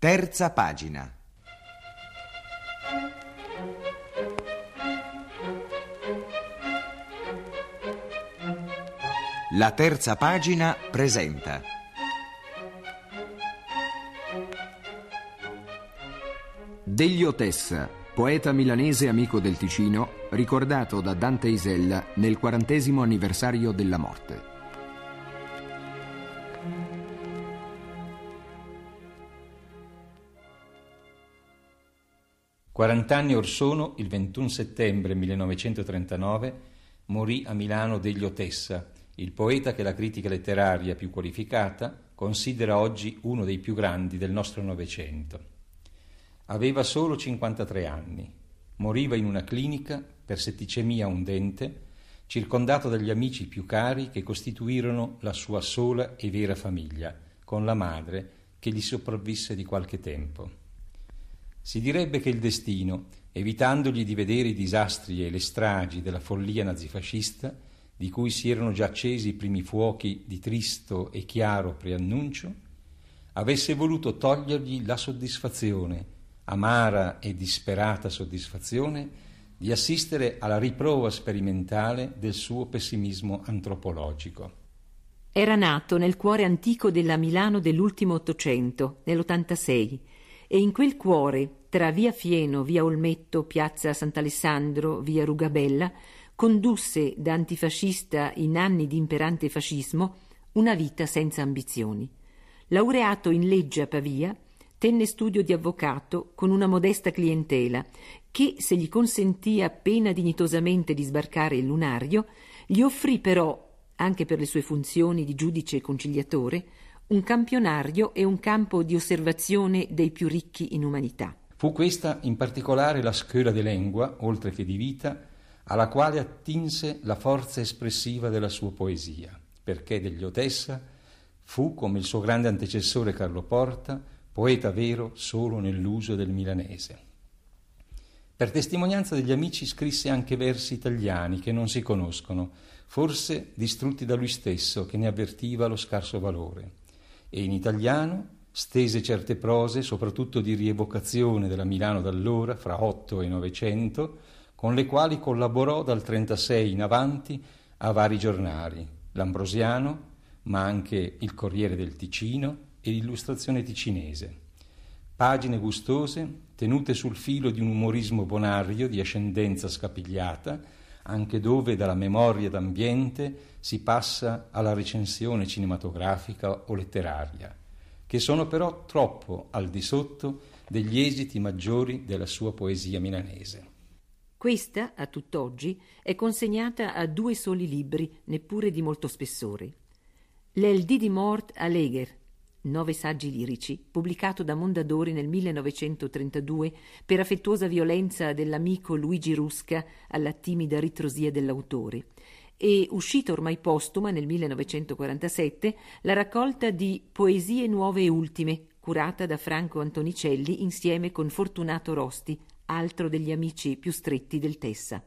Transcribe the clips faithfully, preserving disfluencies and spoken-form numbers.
Terza pagina. La terza pagina presenta Deglio Tessa, poeta milanese amico del Ticino, ricordato da Dante Isella nel quarantesimo anniversario della morte. Quarant'anni or sono, il ventuno settembre millenovecentotrentanove, morì a Milano Deglio Tessa, il poeta che la critica letteraria più qualificata considera oggi uno dei più grandi del nostro Novecento. Aveva solo cinquantatré anni, moriva in una clinica per setticemia a un dente, circondato dagli amici più cari che costituirono la sua sola e vera famiglia, con la madre che gli sopravvisse di qualche tempo. Si direbbe che il destino, evitandogli di vedere i disastri e le stragi della follia nazifascista, di cui si erano già accesi i primi fuochi di tristo e chiaro preannuncio, avesse voluto togliergli la soddisfazione, amara e disperata soddisfazione, di assistere alla riprova sperimentale del suo pessimismo antropologico. Era nato nel cuore antico della Milano dell'ultimo Ottocento, nell'ottantasei, e in quel cuore, tra via Fieno, via Olmetto, piazza Sant'Alessandro, via Rugabella, condusse da antifascista in anni di imperante fascismo una vita senza ambizioni. Laureato in legge a Pavia, tenne studio di avvocato con una modesta clientela che, se gli consentì appena dignitosamente di sbarcare il lunario, gli offrì però, anche per le sue funzioni di giudice e conciliatore, un campionario e un campo di osservazione dei più ricchi in umanità. Fu questa in particolare la scuola di lingua, oltre che di vita, alla quale attinse la forza espressiva della sua poesia, perché Deglio Tessa fu, come il suo grande antecessore Carlo Porta, poeta vero solo nell'uso del milanese. Per testimonianza degli amici scrisse anche versi italiani che non si conoscono, forse distrutti da lui stesso che ne avvertiva lo scarso valore. E in italiano stese certe prose, soprattutto di rievocazione della Milano d'allora, fra otto e novecento, con le quali collaborò dal trentasei in avanti a vari giornali, l'Ambrosiano, ma anche il Corriere del Ticino e l'Illustrazione Ticinese. Pagine gustose, tenute sul filo di un umorismo bonario di ascendenza scapigliata, anche dove dalla memoria d'ambiente si passa alla recensione cinematografica o letteraria, che sono però troppo al di sotto degli esiti maggiori della sua poesia milanese. Questa, a tutt'oggi, è consegnata a due soli libri, neppure di molto spessore. L'El dì di mort a Leger, nove saggi lirici, pubblicato da Mondadori nel millenovecentotrentadue per affettuosa violenza dell'amico Luigi Rusca alla timida ritrosia dell'autore, e uscita ormai postuma nel millenovecentoquarantasette la raccolta di Poesie nuove e ultime, curata da Franco Antonicelli insieme con Fortunato Rosti, altro degli amici più stretti del Tessa.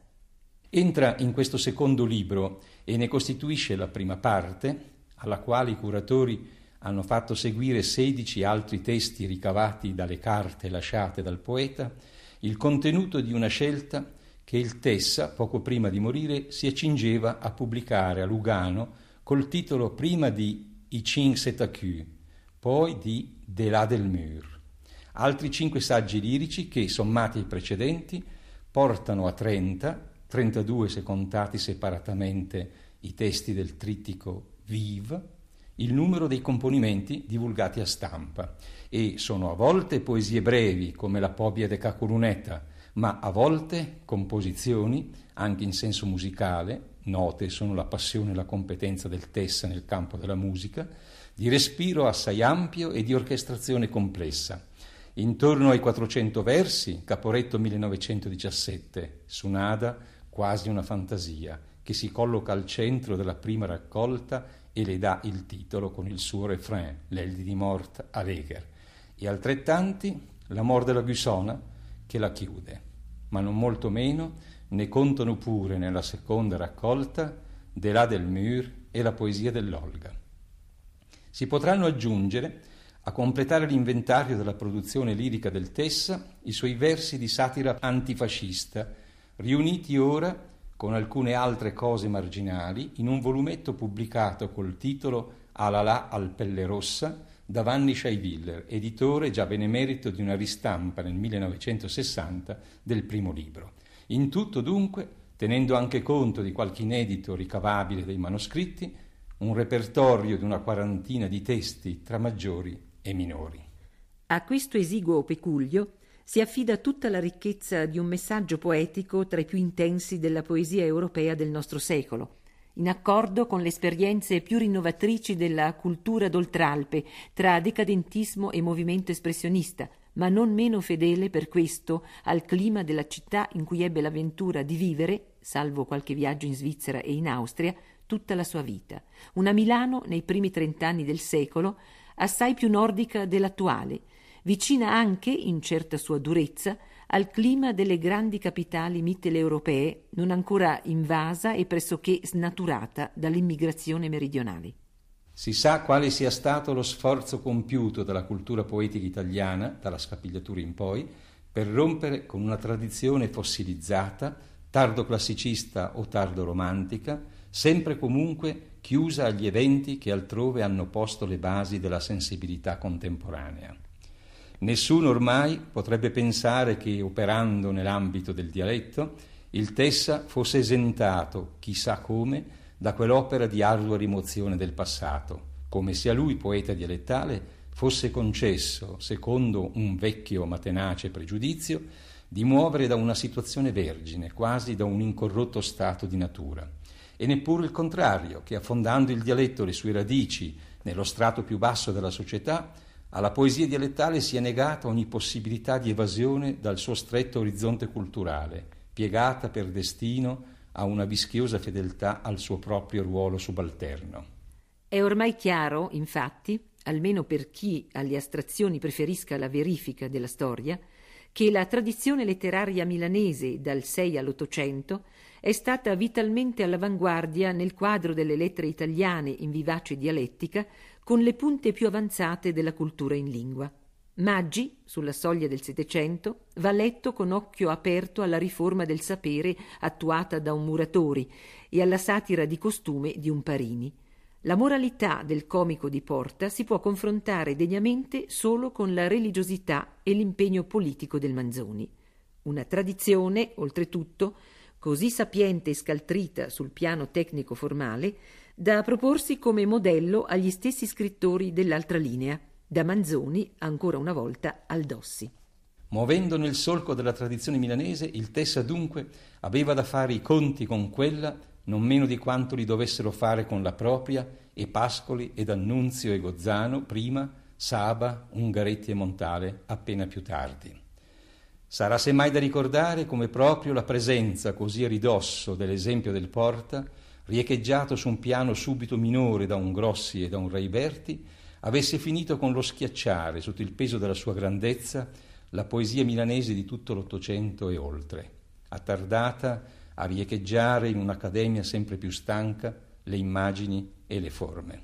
Entra in questo secondo libro e ne costituisce la prima parte, alla quale i curatori hanno fatto seguire sedici altri testi ricavati dalle carte lasciate dal poeta, il contenuto di una scelta che il Tessa, poco prima di morire, si accingeva a pubblicare a Lugano col titolo prima di I Cinq Setacus, poi di De là del mur. Altri cinque saggi lirici che, sommati ai precedenti, portano a trenta, trentadue se contati separatamente i testi del trittico Vive, il numero dei componimenti divulgati a stampa, e sono a volte poesie brevi come la Pobbia de Cacoluneta, ma a volte composizioni, anche in senso musicale, note sono la passione e la competenza del Tessa nel campo della musica, di respiro assai ampio e di orchestrazione complessa. Intorno ai quattrocento versi, Caporetto millenovecentodiciassette, Sunada, quasi una fantasia, che si colloca al centro della prima raccolta e le dà il titolo con il suo refrain, L'El dì di mort a Leger, e altrettanti L'amor della Gussona, che la chiude. Ma non molto meno ne contano pure nella seconda raccolta De là del mur e la poesia dell'Olga. Si potranno aggiungere A completare l'inventario della produzione lirica del Tessa, i suoi versi di satira antifascista, riuniti ora, con alcune altre cose marginali, in un volumetto pubblicato col titolo Alalà al pelle rossa, da Vanni Scheiviller, editore già benemerito di una ristampa nel millenovecentosessanta del primo libro. In tutto, dunque, tenendo anche conto di qualche inedito ricavabile dei manoscritti, un repertorio di una quarantina di testi tra maggiori e minori. A questo esiguo pecuglio si affida tutta la ricchezza di un messaggio poetico tra i più intensi della poesia europea del nostro secolo, in accordo con le esperienze più rinnovatrici della cultura d'Oltralpe, tra decadentismo e movimento espressionista, ma non meno fedele per questo al clima della città in cui ebbe l'avventura di vivere, salvo qualche viaggio in Svizzera e in Austria, tutta la sua vita. Una Milano nei primi trent'anni del secolo, assai più nordica dell'attuale, vicina anche, in certa sua durezza, al clima delle grandi capitali mitteleuropee, non ancora invasa e pressoché snaturata dall'immigrazione meridionale. Si sa quale sia stato lo sforzo compiuto dalla cultura poetica italiana, dalla Scapigliatura in poi, per rompere con una tradizione fossilizzata, tardo classicista o tardo romantica, sempre comunque chiusa agli eventi che altrove hanno posto le basi della sensibilità contemporanea. Nessuno ormai potrebbe pensare che, operando nell'ambito del dialetto, il Tessa fosse esentato, chissà come, da quell'opera di ardua rimozione del passato, come se a lui, poeta dialettale, fosse concesso, secondo un vecchio ma tenace pregiudizio, di muovere da una situazione vergine, quasi da un incorrotto stato di natura. E neppure il contrario, che affondando il dialetto le sue radici nello strato più basso della società, alla poesia dialettale sia negata ogni possibilità di evasione dal suo stretto orizzonte culturale, piegata per destino a una vischiosa fedeltà al suo proprio ruolo subalterno. È ormai chiaro, infatti, almeno per chi alle astrazioni preferisca la verifica della storia, che la tradizione letteraria milanese dal sei all'Ottocento è stata vitalmente all'avanguardia nel quadro delle lettere italiane in vivace dialettica, con le punte più avanzate della cultura in lingua. Maggi, sulla soglia del Settecento, va letto con occhio aperto alla riforma del sapere attuata da un Muratori e alla satira di costume di un Parini. La moralità del comico di Porta si può confrontare degnamente solo con la religiosità e l'impegno politico del Manzoni. Una tradizione, oltretutto, così sapiente e scaltrita sul piano tecnico-formale, da proporsi come modello agli stessi scrittori dell'altra linea, da Manzoni, ancora una volta, al Dossi. Muovendo nel solco della tradizione milanese, il Tessa dunque aveva da fare i conti con quella non meno di quanto li dovessero fare con la propria e Pascoli ed Annunzio e Gozzano prima, Saba, Ungaretti e Montale appena più tardi. Sarà semmai da ricordare come proprio la presenza così a ridosso dell'esempio del Porta, riecheggiato su un piano subito minore da un Grossi e da un Raiberti, avesse finito con lo schiacciare sotto il peso della sua grandezza la poesia milanese di tutto l'Ottocento e oltre, attardata a riecheggiare in un'accademia sempre più stanca le immagini e le forme.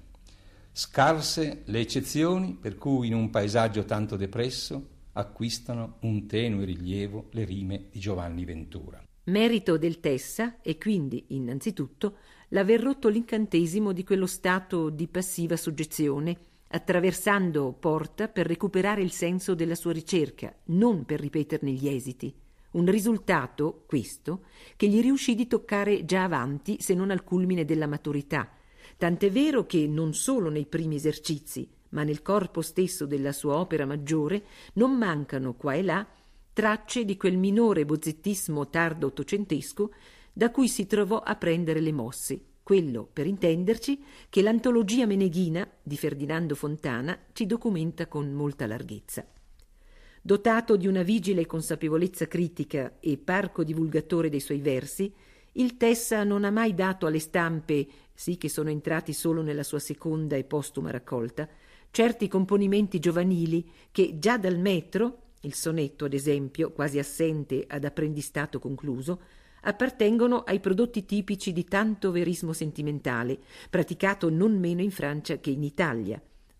Scarse le eccezioni per cui in un paesaggio tanto depresso acquistano un tenue rilievo le rime di Giovanni Ventura. Merito del Tessa è quindi, innanzitutto, l'aver rotto l'incantesimo di quello stato di passiva soggezione, attraversando Porta per recuperare il senso della sua ricerca, non per ripeterne gli esiti. Un risultato, questo, che gli riuscì di toccare già avanti, se non al culmine della maturità. Tant'è vero che non solo nei primi esercizi, ma nel corpo stesso della sua opera maggiore, non mancano qua e là tracce di quel minore bozzettismo tardo ottocentesco da cui si trovò a prendere le mosse, quello, per intenderci, che l'antologia meneghina di Ferdinando Fontana ci documenta con molta larghezza. Dotato di una vigile consapevolezza critica e parco divulgatore dei suoi versi, il Tessa non ha mai dato alle stampe, sì che sono entrati solo nella sua seconda e postuma raccolta, certi componimenti giovanili che già dal metro, il sonetto ad esempio, quasi assente ad apprendistato concluso, appartengono ai prodotti tipici di tanto verismo sentimentale, praticato non meno in Francia che in Italia,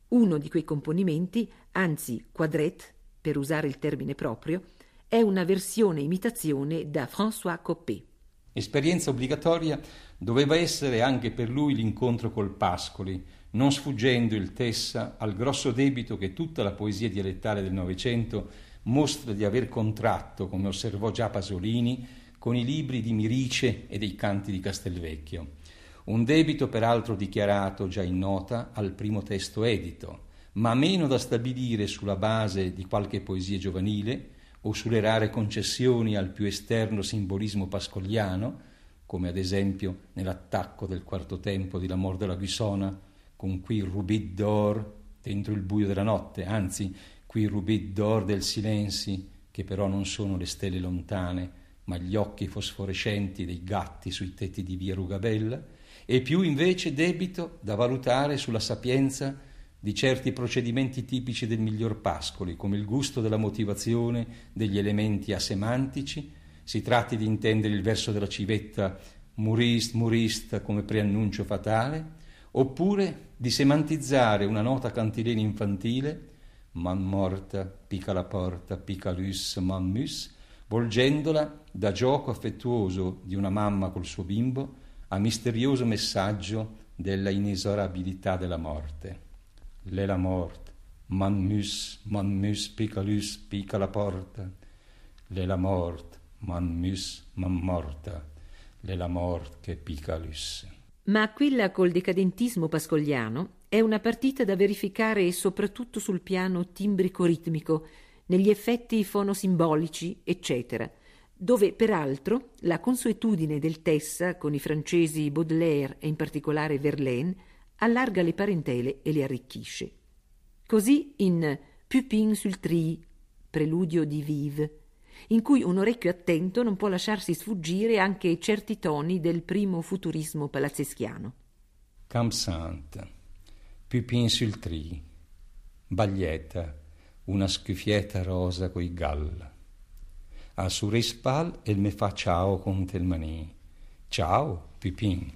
Uno di quei componimenti, anzi quadrette, per usare il termine proprio, è una versione imitazione da François Coppée. Esperienza obbligatoria doveva essere anche per lui l'incontro col Pascoli, non sfuggendo il Tessa al grosso debito che tutta la poesia dialettale del Novecento mostra di aver contratto, come osservò già Pasolini, con i libri di Mirice e dei canti di Castelvecchio. Un debito peraltro dichiarato già in nota al primo testo edito, ma meno da stabilire sulla base di qualche poesia giovanile o sulle rare concessioni al più esterno simbolismo pascoliano, come ad esempio nell'attacco del quarto tempo di La Mort de la Buissona, con qui rubis d'or dentro il buio della notte, anzi qui rubis d'or del silenzi, che però non sono le stelle lontane, ma gli occhi fosforescenti dei gatti sui tetti di via Rugabella, e più invece debito da valutare sulla sapienza di certi procedimenti tipici del miglior Pascoli, come il gusto della motivazione degli elementi asemantici, si tratti di intendere il verso della civetta murist, murist come preannuncio fatale, oppure di semantizzare una nota cantilena infantile, man morta, pica la porta, pica l'us, man mus, volgendola da gioco affettuoso di una mamma col suo bimbo a misterioso messaggio della inesorabilità della morte. L'è la morte, man mus, man mus, pica l'us, pica la porta. L'è la morte, man mus, man morta. L'è la morte che pica l'us. Ma quella col decadentismo pascoliano è una partita da verificare soprattutto sul piano timbrico-ritmico, negli effetti fonosimbolici, eccetera, dove peraltro la consuetudine del Tessa con i francesi Baudelaire e in particolare Verlaine allarga le parentele e le arricchisce. Così in Pupin sul Tri, preludio di Vive, in cui un orecchio attento non può lasciarsi sfuggire anche certi toni del primo futurismo palazzeschiano. Camp Sainte, Pupin sul Tri, Baglietta, una scuffietta rosa coi gall. A su respal el me fa ciao con tel maní. Ciao, Pupin.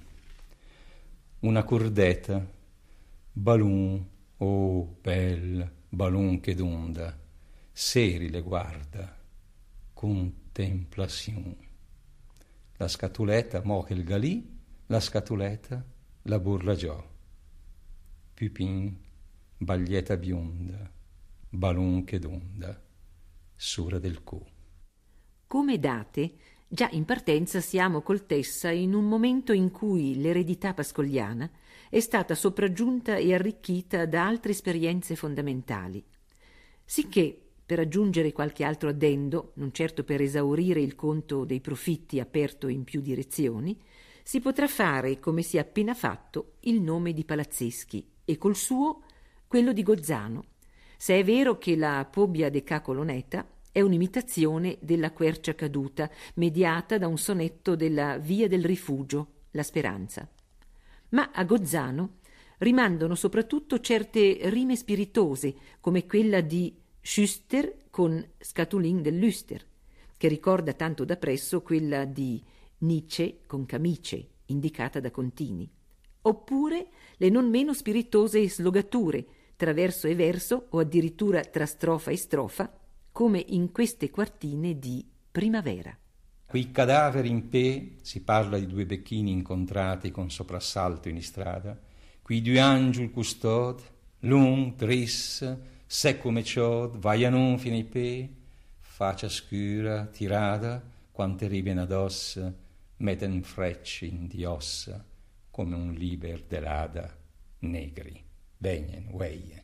Una cordetta, balloon, oh, bel, balloon che d'onda, seri le guarda, contemplation. La scatuletta moche il galì, la scatuletta la burla giò. Pupin, baglietta bionda, balloon che d'onda, sura del cu. Come date, già in partenza siamo col Tessa in un momento in cui l'eredità pascoliana è stata sopraggiunta e arricchita da altre esperienze fondamentali. Sicché, per aggiungere qualche altro addendo, non certo per esaurire il conto dei profitti aperto in più direzioni, si potrà fare, come si è appena fatto, il nome di Palazzeschi e col suo quello di Gozzano, se è vero che la Pobbia de Ca Coloneta è un'imitazione della Quercia caduta, mediata da un sonetto della Via del Rifugio, La Speranza. Ma a Gozzano rimandano soprattutto certe rime spiritose, come quella di Schuster con Scatulin dell'Üster, che ricorda tanto da presso quella di Nietzsche con Camice, indicata da Contini, oppure le non meno spiritose slogature, tra verso e verso o addirittura tra strofa e strofa, come in queste quartine di Primavera. Qui cadaveri in pe si parla di due becchini incontrati con soprassalto in istrada, qui due angel custod, lung, tris, secco meciod, vaianon fine i pe, faccia scura, tirada, quante riben ados, meten frecci di ossa, come un liber delada, negri, vegnen, weie.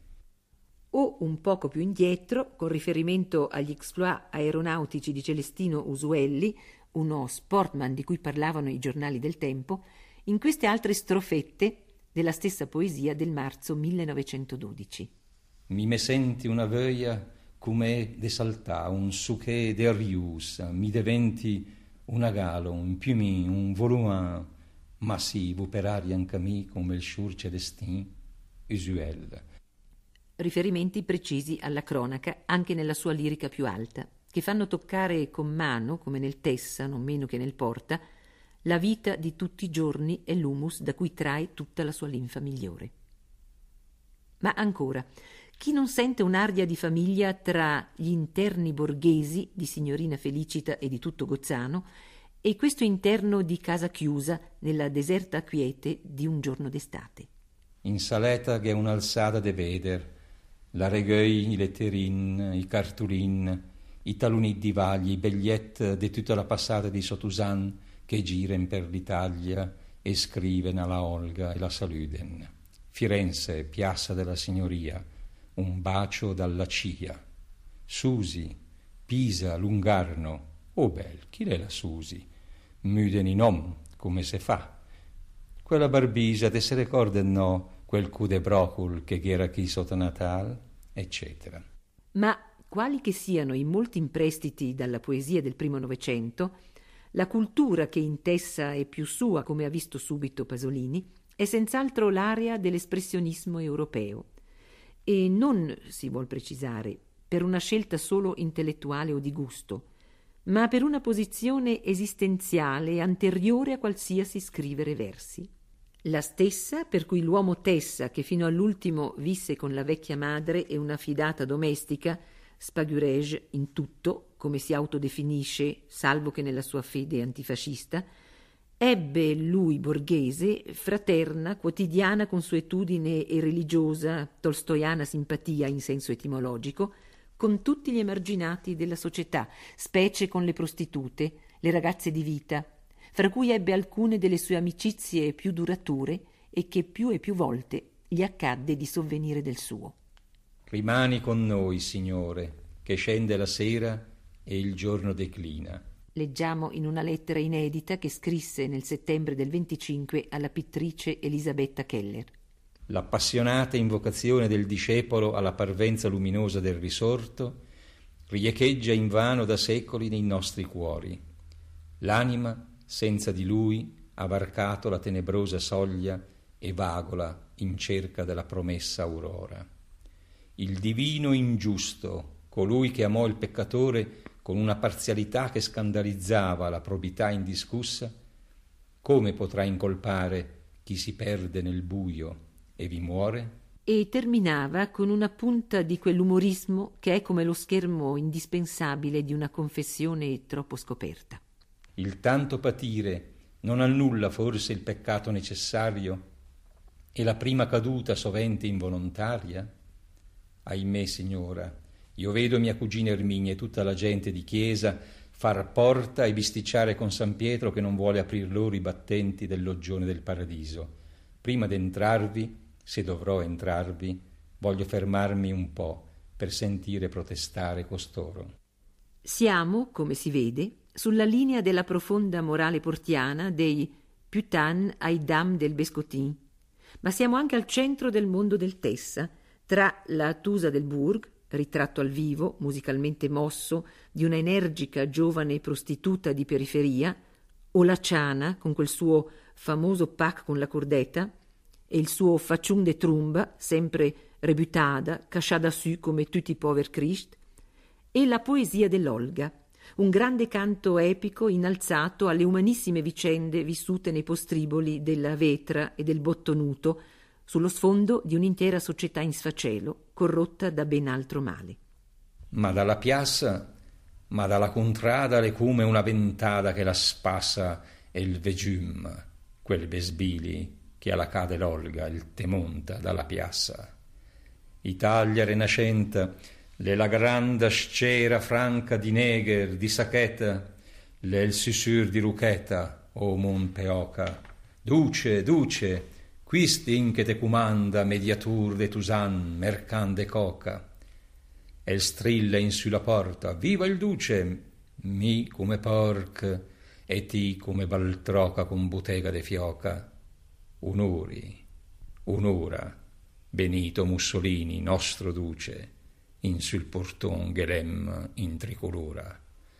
O un poco più indietro, con riferimento agli exploit aeronautici di Celestino Usuelli, uno sportman di cui parlavano i giornali del tempo, in queste altre strofette della stessa poesia del marzo millenovecentododici. Mi me senti una voglia come de saltà, un suché de riusa, mi diventi una galo, un piumin, un volume massivo per aria anche mi come il sciur celestin, Usuel. Riferimenti precisi alla cronaca anche nella sua lirica più alta, che fanno toccare con mano, come nel Tessa, non meno che nel Porta, la vita di tutti i giorni e l'humus da cui trae tutta la sua linfa migliore. Ma ancora, chi non sente un'aria di famiglia tra gli interni borghesi di signorina Felicita e di tutto Gozzano e questo interno di casa chiusa nella deserta quiete di un giorno d'estate? In saletta che è un'alzata de veder, la recueil, i letterin, i cartulin, i taluni di vagli, i biglietti di tutta la passata di Sotusan che giren per l'Italia e scriven alla Olga e la saluden. Firenze, piazza della Signoria, un bacio dalla Cia. Susi, Pisa, Lungarno, oh bel, chi è la Susi? Müden in om, come se fa? Quella barbisa, te se ricorda no, quel cu de brocul che era chi sotto Natal, eccetera. Ma quali che siano i molti imprestiti dalla poesia del primo Novecento, la cultura che in Tessa è più sua, come ha visto subito Pasolini, è senz'altro l'area dell'espressionismo europeo. E non, si vuol precisare, per una scelta solo intellettuale o di gusto, ma per una posizione esistenziale anteriore a qualsiasi scrivere versi. La stessa per cui l'uomo Tessa, che fino all'ultimo visse con la vecchia madre e una fidata domestica, Spagurege in tutto, come si autodefinisce, salvo che nella sua fede antifascista, ebbe lui borghese, fraterna, quotidiana consuetudine e religiosa, tolstoiana simpatia in senso etimologico, con tutti gli emarginati della società, specie con le prostitute, le ragazze di vita, fra cui ebbe alcune delle sue amicizie più durature e che più e più volte gli accadde di sovvenire del suo. Rimani con noi, Signore, che scende la sera e il giorno declina. Leggiamo in una lettera inedita che scrisse nel settembre del venticinque alla pittrice Elisabetta Keller. L'appassionata invocazione del discepolo alla parvenza luminosa del risorto riecheggia invano da secoli nei nostri cuori. L'anima, senza di lui, ha varcato la tenebrosa soglia e vagola in cerca della promessa aurora. Il divino ingiusto, colui che amò il peccatore con una parzialità che scandalizzava la probità indiscussa, come potrà incolpare chi si perde nel buio e vi muore? E terminava con una punta di quell'umorismo che è come lo schermo indispensabile di una confessione troppo scoperta. Il tanto patire non annulla forse il peccato necessario e la prima caduta sovente involontaria? Ahimè, signora, io vedo mia cugina Erminia e tutta la gente di chiesa far porta e bisticciare con San Pietro che non vuole aprir loro i battenti del loggione del paradiso. Prima d'entrarvi, se dovrò entrarvi, voglio fermarmi un po' per sentire protestare costoro. Siamo, come si vede, sulla linea della profonda morale portiana dei putain ai dames del Bescotin, ma siamo anche al centro del mondo del Tessa, tra la Tusa del Bourg, ritratto al vivo, musicalmente mosso, di una energica giovane prostituta di periferia, o la Ciana, con quel suo famoso pack con la cordetta, e il suo faciun de trumba, sempre rebutada, cachada su come tutti i pover Christ, e la poesia dell'Olga, un grande canto epico innalzato alle umanissime vicende vissute nei postriboli della Vetra e del Bottonuto, sullo sfondo di un'intera società in sfacelo, corrotta da ben altro male. Ma dalla piazza, ma dalla contrada le cume una ventada che la spassa e il vegum, quel besbili che alla cade l'Olga, il temonta dalla piazza. Italia rinascente, le la grande scera franca di Neger, di Sacheta, le il susur di Rucheta, o mon peoca. Duce, duce, quistin che te comanda mediatur de Tusan, mercande coca. El strilla in sulla porta, viva il duce, mi come porc, e ti come baltroca con bottega de fioca. Unuri, unura, Benito Mussolini, nostro duce, in sul porton gelem in tricolora,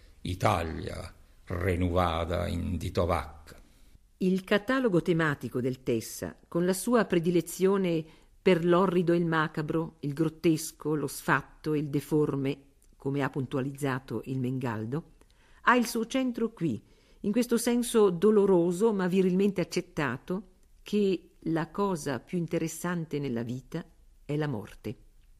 Italia renuvada in ditovac. Il catalogo tematico del Tessa, con la sua predilezione per l'orrido e il macabro, il grottesco, lo sfatto e il deforme, come ha puntualizzato il Mengaldo, ha il suo centro qui, in questo senso doloroso ma virilmente accettato, che la cosa più interessante nella vita è la morte.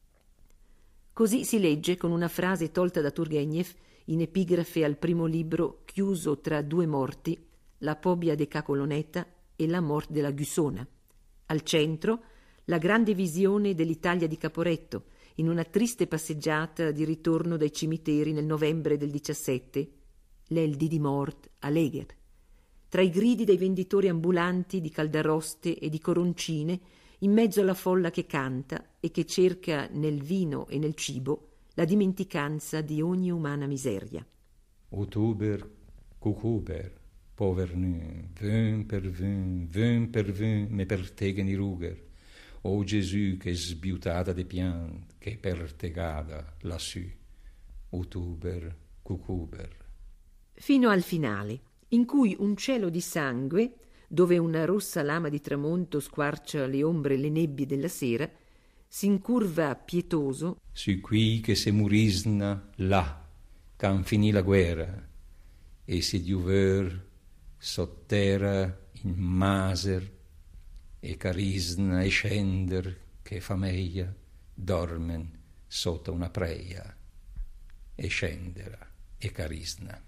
Così si legge con una frase tolta da Turgenev in epigrafe al primo libro chiuso tra due morti, la Pobia de Cacoloneta e la Mort della Gussona. Al centro la grande visione dell'Italia di Caporetto, in una triste passeggiata di ritorno dai cimiteri nel novembre del diciassette, l'El di Mort a Leger. Tra i gridi dei venditori ambulanti di caldaroste e di coroncine, in mezzo alla folla che canta e che cerca nel vino e nel cibo la dimenticanza di ogni umana miseria. Ottober, cucuber, povernù, vün per vün, vün per vün, me per te che ni ruger. O Gesù che sbiutata de piant, che per te gada lassù. Ottober, cucuber. Fino al finale, in cui un cielo di sangue, dove una rossa lama di tramonto squarcia le ombre e le nebbie della sera, si incurva pietoso su qui che se murisna là, can finì la guerra, e se diuver sotterra in maser, e carisna e scender che fameia dormen sotto una preia, e scendera e carisna.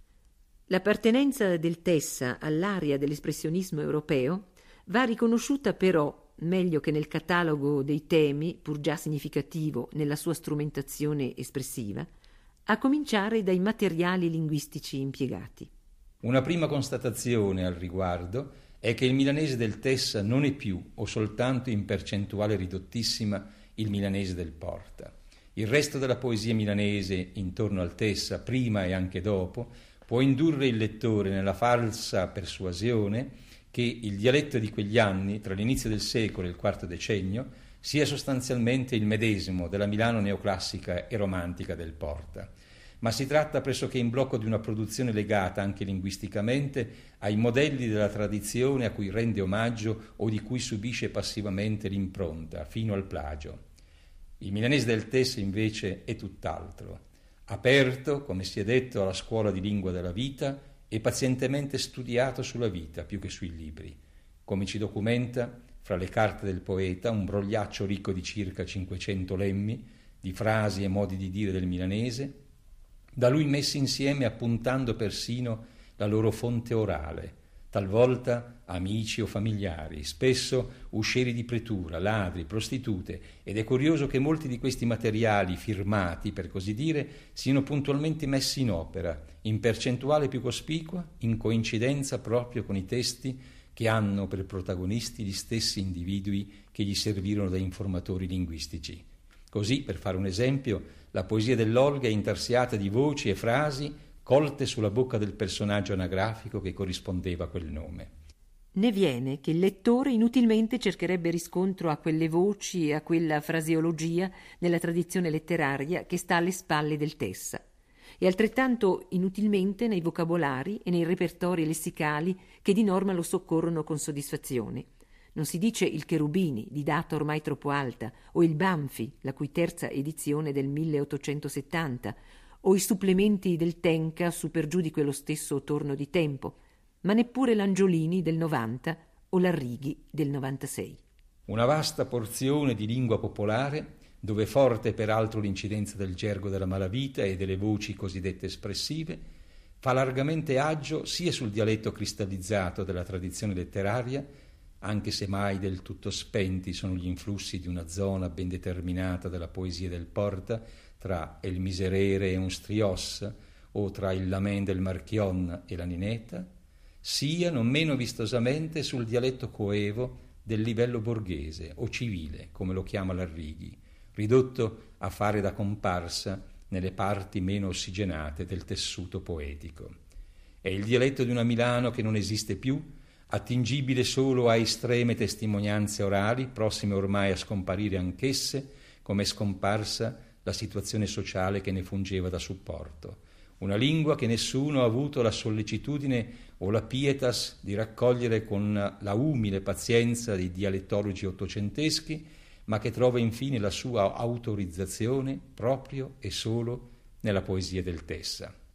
L'appartenenza del Tessa all'area dell'espressionismo europeo va riconosciuta però, meglio che nel catalogo dei temi, pur già significativo nella sua strumentazione espressiva, a cominciare dai materiali linguistici impiegati. Una prima constatazione al riguardo è che il milanese del Tessa non è più, o soltanto in percentuale ridottissima, il milanese del Porta. Il resto della poesia milanese intorno al Tessa, prima e anche dopo, può indurre il lettore nella falsa persuasione che il dialetto di quegli anni, tra l'inizio del secolo e il quarto decennio, sia sostanzialmente il medesimo della Milano neoclassica e romantica del Porta. Ma si tratta pressoché in blocco di una produzione legata anche linguisticamente ai modelli della tradizione a cui rende omaggio o di cui subisce passivamente l'impronta, fino al plagio. Il milanese del Tessa invece è tutt'altro. Aperto, come si è detto, alla scuola di lingua della vita e pazientemente studiato sulla vita più che sui libri. Come ci documenta, fra le carte del poeta, un brogliaccio ricco di circa cinquecento lemmi, di frasi e modi di dire del milanese, da lui messi insieme appuntando persino la loro fonte orale, talvolta amici o familiari, spesso uscieri di pretura, ladri, prostitute, ed è curioso che molti di questi materiali firmati, per così dire, siano puntualmente messi in opera, in percentuale più cospicua, in coincidenza proprio con i testi che hanno per protagonisti gli stessi individui che gli servirono da informatori linguistici. Così, per fare un esempio, la poesia dell'Olga è intarsiata di voci e frasi colte sulla bocca del personaggio anagrafico che corrispondeva a quel nome. Ne viene che il lettore inutilmente cercherebbe riscontro a quelle voci e a quella fraseologia nella tradizione letteraria che sta alle spalle del Tessa, e altrettanto inutilmente nei vocabolari e nei repertori lessicali che di norma lo soccorrono con soddisfazione. Non si dice il Cherubini, di data ormai troppo alta, o il Banfi, la cui terza edizione del milleottocentosettanta, o i supplementi del Tenca su per giù di quello stesso torno di tempo, ma neppure l'Angiolini del novanta o l'Arrighi del novantasei. Una vasta porzione di lingua popolare, dove forte peraltro l'incidenza del gergo della malavita e delle voci cosiddette espressive, fa largamente agio sia sul dialetto cristallizzato della tradizione letteraria, anche se mai del tutto spenti sono gli influssi di una zona ben determinata della poesia del Porta, tra il Miserere e un Strios, o tra il Lamen del Marchion e la Nineta, sia non meno vistosamente sul dialetto coevo del livello borghese o civile, come lo chiama l'Arrighi, ridotto a fare da comparsa nelle parti meno ossigenate del tessuto poetico. È il dialetto di una Milano che non esiste più, attingibile solo a estreme testimonianze orali, prossime ormai a scomparire anch'esse, come è scomparsa la situazione sociale che ne fungeva da supporto. Una lingua che nessuno ha avuto la sollecitudine o la pietas di raccogliere con la umile pazienza dei dialettologi ottocenteschi, ma che trova infine la sua autorizzazione proprio e solo nella poesia del Tessa.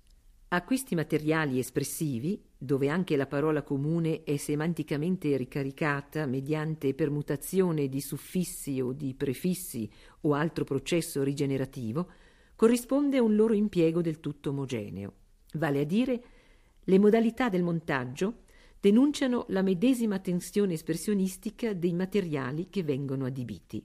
Acquisti materiali espressivi, dove anche la parola comune è semanticamente ricaricata mediante permutazione di suffissi o di prefissi o altro processo rigenerativo, corrisponde a un loro impiego del tutto omogeneo. Vale a dire, le modalità del montaggio denunciano la medesima tensione espressionistica dei materiali che vengono adibiti.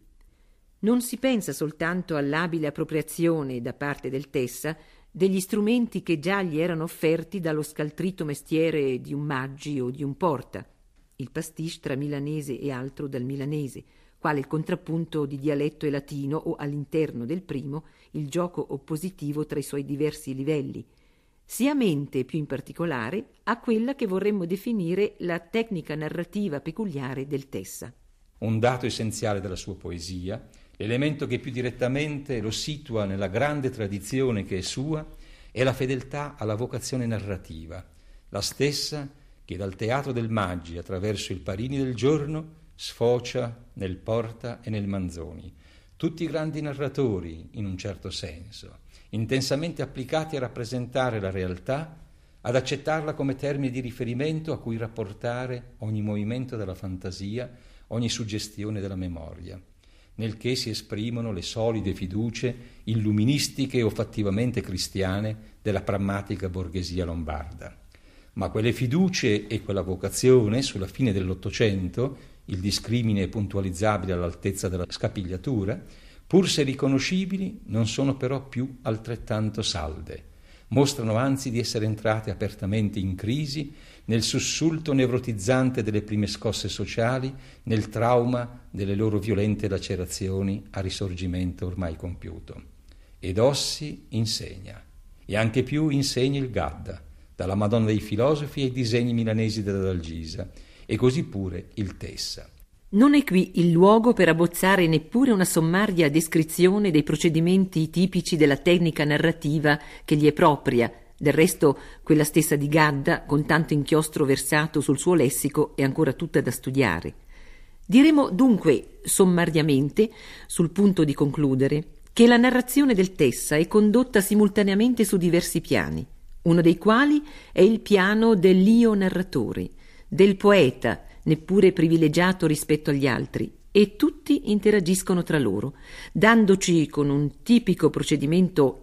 Non si pensa soltanto all'abile appropriazione da parte del Tessa degli strumenti che già gli erano offerti dallo scaltrito mestiere di un Maggi o di un Porta, il pastiche tra milanese e altro dal milanese, quale il contrappunto di dialetto e latino o all'interno del primo il gioco oppositivo tra i suoi diversi livelli, sia mente più in particolare a quella che vorremmo definire la tecnica narrativa peculiare del Tessa. Un dato essenziale della sua poesia, l'elemento che più direttamente lo situa nella grande tradizione che è sua, è la fedeltà alla vocazione narrativa, la stessa che dal teatro del Maggi attraverso il Parini del giorno sfocia nel Porta e nel Manzoni, tutti grandi narratori in un certo senso, intensamente applicati a rappresentare la realtà, ad accettarla come termine di riferimento a cui rapportare ogni movimento della fantasia, ogni suggestione della memoria, nel che si esprimono le solide fiducie illuministiche o fattivamente cristiane della pragmatica borghesia lombarda. Ma quelle fiducie e quella vocazione, sulla fine dell'Ottocento, il discrimine è puntualizzabile all'altezza della scapigliatura, pur se riconoscibili, non sono però più altrettanto salde. Mostrano anzi di essere entrate apertamente in crisi nel sussulto nevrotizzante delle prime scosse sociali, nel trauma delle loro violente lacerazioni a risorgimento ormai compiuto. Ed Ossi insegna, e anche più insegna il Gadda, dalla Madonna dei filosofi ai disegni milanesi della Dalgisa, e così pure il Tessa. Non è qui il luogo per abbozzare neppure una sommaria descrizione dei procedimenti tipici della tecnica narrativa che gli è propria, del resto quella stessa di Gadda, con tanto inchiostro versato sul suo lessico, è ancora tutta da studiare. Diremo dunque, sommariamente, sul punto di concludere, che la narrazione del Tessa è condotta simultaneamente su diversi piani, uno dei quali è il piano dell'io narratore, del poeta, neppure privilegiato rispetto agli altri, e tutti interagiscono tra loro, dandoci con un tipico procedimento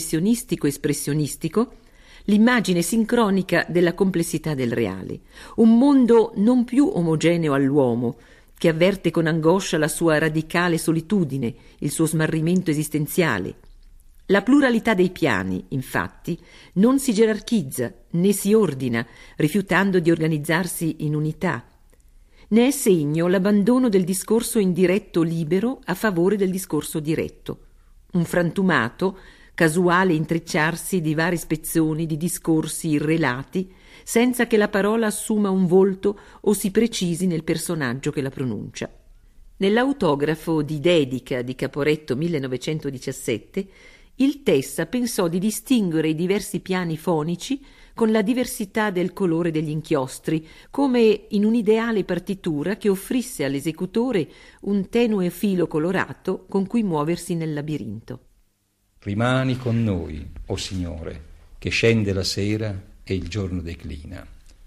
impressionistico-espressionistico l'immagine sincronica della complessità del reale, un mondo non più omogeneo all'uomo, che avverte con angoscia la sua radicale solitudine, il suo smarrimento esistenziale. La pluralità dei piani, infatti, non si gerarchizza né si ordina, rifiutando di organizzarsi in unità. Ne è segno l'abbandono del discorso indiretto libero a favore del discorso diretto, un frantumato, casuale intrecciarsi di vari spezzoni di discorsi irrelati, senza che la parola assuma un volto o si precisi nel personaggio che la pronuncia. Nell'autografo di dedica di Caporetto millenovecentodiciassette, il Tessa pensò di distinguere i diversi piani fonici con la diversità del colore degli inchiostri, come in un'ideale partitura che offrisse all'esecutore un tenue filo colorato con cui muoversi nel labirinto. Rimani con noi, o Signore, che scende la sera e il giorno declina.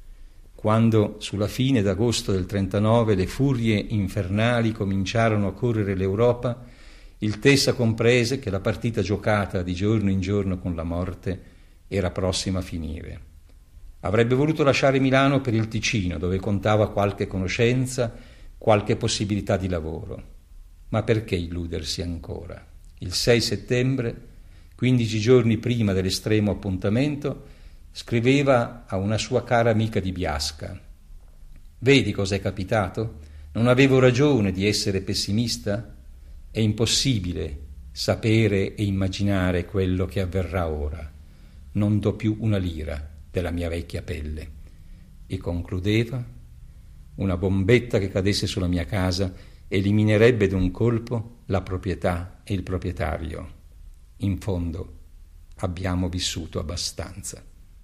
Quando sulla fine d'agosto del trentanove le furie infernali cominciarono a correre l'Europa, il Tessa comprese che la partita giocata di giorno in giorno con la morte era prossima a finire. Avrebbe voluto lasciare Milano per il Ticino, dove contava qualche conoscenza, qualche possibilità di lavoro. Ma perché illudersi ancora? Il sei settembre, quindici giorni prima dell'estremo appuntamento, scriveva a una sua cara amica di Biasca: «Vedi cos'è capitato? Non avevo ragione di essere pessimista? È impossibile sapere e immaginare quello che avverrà ora. Non do più una lira della mia vecchia pelle». E concludeva: «Una bombetta che cadesse sulla mia casa eliminerebbe d'un colpo la proprietà e il proprietario. In fondo abbiamo vissuto abbastanza».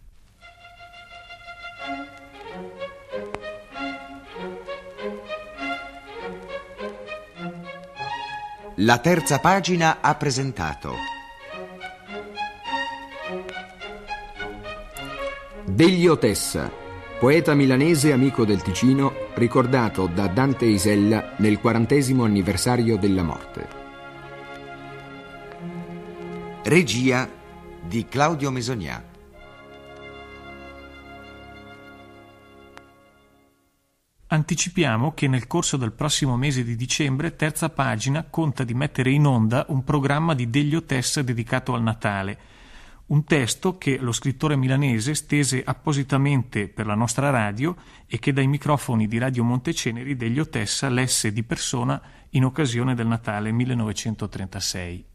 La terza pagina ha presentato Deglio Tessa, poeta milanese amico del Ticino, ricordato da Dante Isella nel quarantesimo anniversario della morte. Regia di Claudio Mesonià. Anticipiamo che nel corso del prossimo mese di dicembre Terza Pagina conta di mettere in onda un programma di Deglio Tessa dedicato al Natale, un testo che lo scrittore milanese stese appositamente per la nostra radio e che dai microfoni di Radio Monteceneri Deglio Tessa lesse di persona in occasione del Natale millenovecentotrentasei.